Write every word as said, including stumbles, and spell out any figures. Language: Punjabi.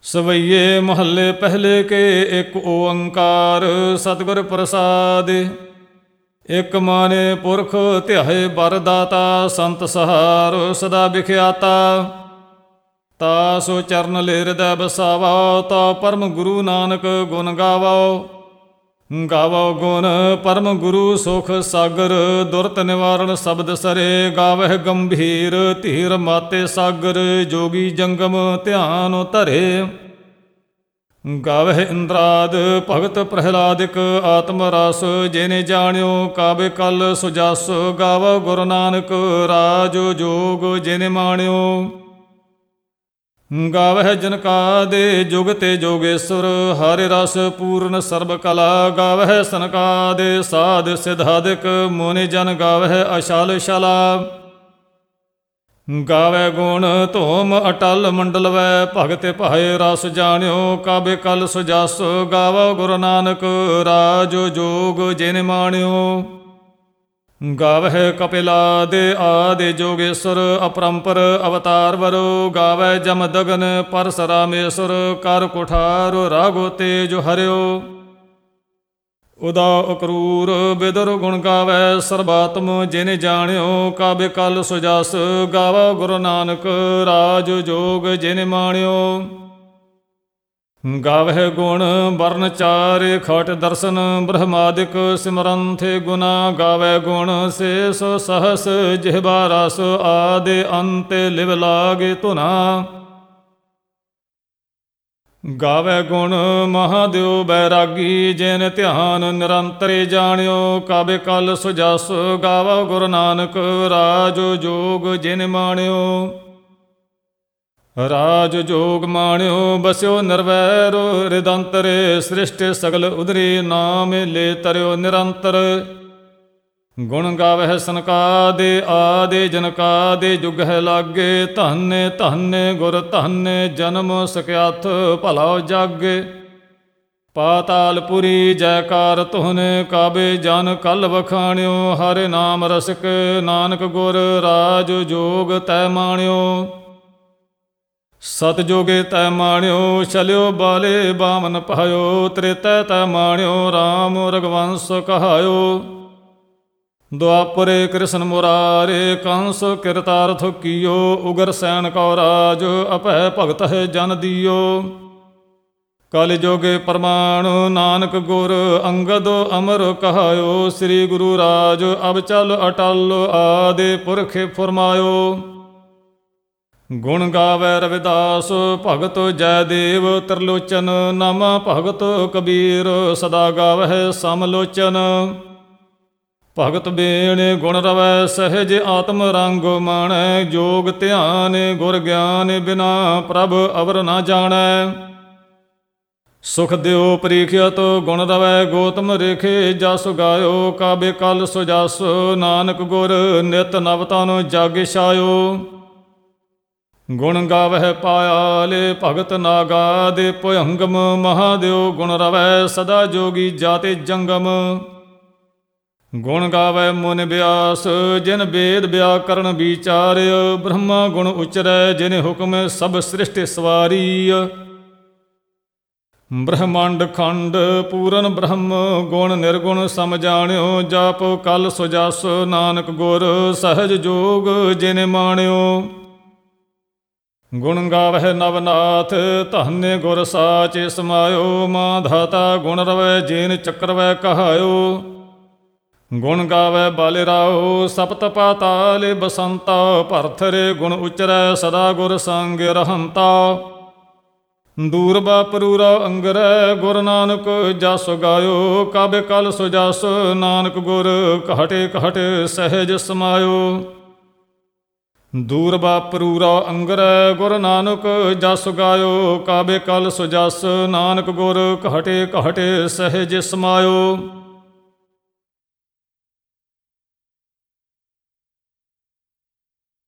ਸਵਈਏ ਮਹੱਲੇ ਪਹਿਲੇ ਕੇ ਇੱਕ ਓੰਕਾਰ ਸਤਿਗੁਰ ਪ੍ਰਸਾਦਿ। ਇਕ ਮਾਨੇ ਪੁਰਖ ਧਿਆਏ ਬਰ ਦਾਤਾ ਸੰਤ ਸਹਾਰ ਸਦਾ ਵਿਖਿਆਤਾ। ਤਾ ਸੋ ਚਰਨ ਲੈ ਹਿਰਦੈ ਬਸਾਵਾ ਤਾ ਪਰਮ ਗੁਰੂ ਨਾਨਕ ਗੁਣ ਗਾਵੋ। ਗਾਵੋ ਗੁਣ ਪਰਮ ਗੁਰੂ ਸੁਖ ਸਾਗਰ ਦੁਰਤ ਨਿਵਾਰਣ ਸ਼ਬਦ ਸਰੇ। ਗਾਵਹਿ ਗੰਭੀਰ ਧੀਰ ਮਾਤੇ ਸਾਗਰ ਜੋਗੀ ਜੰਗਮ ਧਿਆਨ ਧਰੇ। ਗਾਵਹਿ ਇੰਦਰਾਦ ਭਗਤ ਪ੍ਰਹਿਲਾਦਿਕ ਆਤਮ ਰਸ ਜਿਨੇ ਜਾਣਿਓ ਕਾਬੇ ਕਲ ਸੁਜਸ। ਗਾਵੋ ਗੁਰੂ ਨਾਨਕ ਰਾਜ ਜੋਗ ਜਿਨੇ ਮਾਣਿਓ। ਗਾਵਹਿ ਜਨਕਾ ਦੇ ਜੁਗ ਤੇ ਜੋਗੇਸ਼ਵਰ ਹਰਿ ਰਸ ਪੂਰਨ ਸਰਬ ਕਲਾ। ਗਾਵਹਿ ਸਨਕਾ ਦੇ ਸਾਧ ਸਿਧਾਦਿਕ ਮੁਨੀ ਜਨ ਗਾਵਹਿ ਅਸ਼ਾਲ ਸ਼ਾਲਾ। ਗਾਵੈ ਗੁਣ ਧੂਮ ਅਟਲ ਮੰਡਲਵੈ ਭਗਤ ਭਾਏ ਰਸ ਜਾਣਿਓ ਕਾਬੇ ਕਲ ਸੁਜਸ। ਗਾਵੋ ਗੁਰੂ ਨਾਨਕ ਰਾਜ ਜੋਗ ਜਿਨ ਮਾਣਿਓ। ਗਾਵਹਿ ਕਪਿਲਾ ਦੇ ਆਦਿ ਜੋਗੇਸ਼ਵਰ ਅਪਰੰਪਰ ਅਵਤਾਰ ਵਰੋ। ਗਾਵੈ ਜਮ ਦਗਨ ਪਰਸਰਾਮੇਸ਼ਵਰ ਕਰ ਕੁਠਾਰ ਰਾਗੋ ਤੇਜ ਹਰਿਓ। ਉਦਾ ਅਕਰੂਰ ਬਿਦਰ ਗੁਣ ਗਾਵੈ ਸਰਬਾਤਮ ਜਿਨ ਜਾਣਿਓ ਕਾਬੇ ਕਲ ਸੁਜਸ। ਗਾਵੋ ਗੁਰੂ ਨਾਨਕ ਰਾਜ ਜੋਗ ਜਿਨ ਮਾਣਿਓ। ਗਾਵਹਿ ਗੁਣ ਵਰਨ ਚਾਰ ਖਟ ਦਰਸ਼ਨ ਬ੍ਰਹਮਾਦਿਕ ਸਿਮਰੰਥੇ ਗੁਨਾ। ਗਾਵੈ ਗੁਣ ਸੇਸ ਸਹਸ ਜਿਹਬਾ ਰਸ ਆਦਿ ਅੰਤੇ ਲਿਵ ਲਾਗੇ ਧੁਨਾ। ਗਾਵੈ ਗੁਣ ਮਹਾਦੇਵ ਬੈਰਾਗੀ ਜਿਨ ਧਿਆਨ ਨਿਰੰਤਰੇ ਜਾਣਿਓ ਕਾਬੇ ਕਲ ਸੁਜਸ। ਗਾਵੋ ਗੁਰੂ ਨਾਨਕ ਰਾਜ ਜੋਗ ਜਿਨ ਮਾਣਿਓ। ਰਾਜ ਜੋਗ ਮਾਣਿਓ ਬਸਿਓ ਨਿਰਵੈਰ ਰਿਦੰਤਰੇ। ਸ੍ਰਿਸ਼ਟ ਸਗਲ ਉਦਰੀ ਨਾਮ ਲੈ ਤਰਿਓ ਨਿਰੰਤਰ। ਗੁਣ ਗਾਵਹਿ ਸਨਕਾ ਦੇ ਆਦਿ ਜਨਕਾ ਦੇ ਜੁਗ ਹੈ ਲਾਗੇ। ਧੰਨੇ ਧੰਨੇ ਗੁਰ ਧੰਨੇ ਜਨਮ ਸਕਿਆਥ ਭਲਾ ਜਗ। ਪਾਤਾਲਪੁਰੀ ਜੈਕਾਰ ਤੁਹਨੇ ਕਾਬੇ ਜਨ ਕਲ ਵਖਾਣਿਓ। ਹਰਿ ਨਾਮ ਰਸਿਕ ਨਾਨਕ ਗੁਰ ਰਾਜ ਜੋਗ ਤੈ ਮਾਣਿਓ। ਸਤ ਜੋਗੇ ਤੈ ਮਾਣਿਓ ਚਲਿਓ ਬਾਲੇ ਬਾਮਨ ਪਾਇਓ। ਤ੍ਰੇਤੈ ਤੈ ਮਾਣਿਓ ਰਾਮ ਰਘੁਵੰਸ ਕਹਾਇਓ। ਦੁਆਪਰੇ ਕ੍ਰਿਸ਼ਨ ਮੁਰਾਰੇ ਕੰਸ ਕਿਰਤਾਰਥ ਕੀਓ। ਉਗਰ ਸੈਨ ਕਉ ਰਾਜ ਅਭੈ ਭਗਤ ਹੈ ਜਨ ਦੀਓ। ਕਲ ਜੋਗੇ ਪ੍ਰਮਾਣ ਨਾਨਕ ਗੁਰ ਅੰਗਦ ਅਮਰ ਕਹਾਇਓ। ਸ੍ਰੀ ਗੁਰੂ ਰਾਜ ਅਬ ਚਲ ਅਟਲ ਆਦਿ ਪੁਰਖੇ ਫੁਰਮਾਇਓ। ਗੁਣ ਗਾਵੈ ਰਵਿਦਾਸ ਭਗਤ ਜੈਦੇਵ ਤ੍ਰਿਲੋਚਨ। ਨਾਮਾ ਭਗਤ ਕਬੀਰ ਸਦਾ ਗਾਵਹਿ ਸਮਲੋਚਨ। ਭਗਤ ਬੇਣੇ ਗੁਣ ਰਵੈ ਸਹਿਜ ਆਤਮ ਰੰਗ ਮਾਣੈ। ਜੋਗ ਧਿਆਨ ਗੁਰ ਗਿਆਨ ਬਿਨਾ ਪ੍ਰਭ ਅਵਰ ਨਾ ਜਾਣੈ। ਸੁਖ ਦਿਓ ਪ੍ਰੀਖਿਅਤ ਗੁਣ ਰਵੈ ਗੋਤਮ ਰੇਖੇ। ਜਸ ਗਾਇਓ ਕਾਬੇ ਕਲ ਸੁਜਸ। ਨਾਨਕ ਗੁਰ ਨਿਤ ਨਵ ਤਨ ਜਗ ਛਾਇਓ। ਗੁਣ ਗਾਵਹਿ ਪਾਇਆਲੇ ਭਗਤ ਨਾਗਾ ਦੇ ਭੁਯੰਗਮ। ਮਹਾਦੇਵ ਗੁਣ ਰਵੈ ਸਦਾ ਜੋਗੀ ਜਾਤੇ ਜੰਗਮ। ਗੁਣ ਗਾਵੈ ਮੁਨ ਬਿਆਸ ਜਿਨ ਵੇਦ ਵਿਆਕਰਨ ਵਿਚਾਰਿ। ਬ੍ਰਹਮਾ ਗੁਣ ਉਚਰੈ ਜਿਨ ਹੁਕਮ ਸਭ ਸ੍ਰਿਸ਼ਟ ਸਵਾਰੀ। ਬ੍ਰਹਮੰਡ ਖੰਡ ਪੂਰਨ ਬ੍ਰਹਮ ਗੁਣ ਨਿਰਗੁਣ ਸਮ ਜਾਣਿਓ। ਜਪ ਕਲ ਸੁਜਸ ਨਾਨਕ ਗੁਰ ਸਹਿਜ ਜੋਗ ਜਿਨ ਮਾਣਿਓ। ਗੁਣ ਗਾਵਹਿ ਨਵਨਾਥ ਧੰਨੇ ਗੁਰ ਸਾਚੇ ਸਮਾਇਓ। ਮਾਂ ਧਾਤਾ ਗੁਣ ਰਵੈ ਜੇਨ ਚੱਕਰਵੈ ਕਹਾਇਓ। ਗੁਣ ਗਾਵੈ ਬਾਲੇ ਰਾਓ ਸਪਤ ਪਾਤਾਲੇ ਬਸੰਤਾ। ਭਰਥਰੇ ਗੁਣ ਉਚਰੈ ਸਦਾ ਗੁਰ ਸੰਗ ਰਹੰਤਾ। ਦੂਰਬਾ ਪਰੂਰਾ ਅੰਗਰੈ ਗੁਰ ਨਾਨਕ ਜਸ ਗਾਇਓ। ਕਾਬੇ ਕਲ ਸੁਜਸ ਨਾਨਕ ਗੁਰ ਘਾਟੇ ਘਾਟੇ ਸਹਿਜ ਸਮਾਇਓ। ਦੂਰਬਾ ਪਰੂਰਾ ਅੰਗਰੈ ਗੁਰ ਨਾਨਕ ਜਸ ਗਾਇਓ। ਕਾਬੇ ਕਲ ਸੁਜਸ ਨਾਨਕ ਗੁਰ ਘਾਟੇ ਘਾਟੇ ਸਹਿਜ ਸਮਾਇਓ।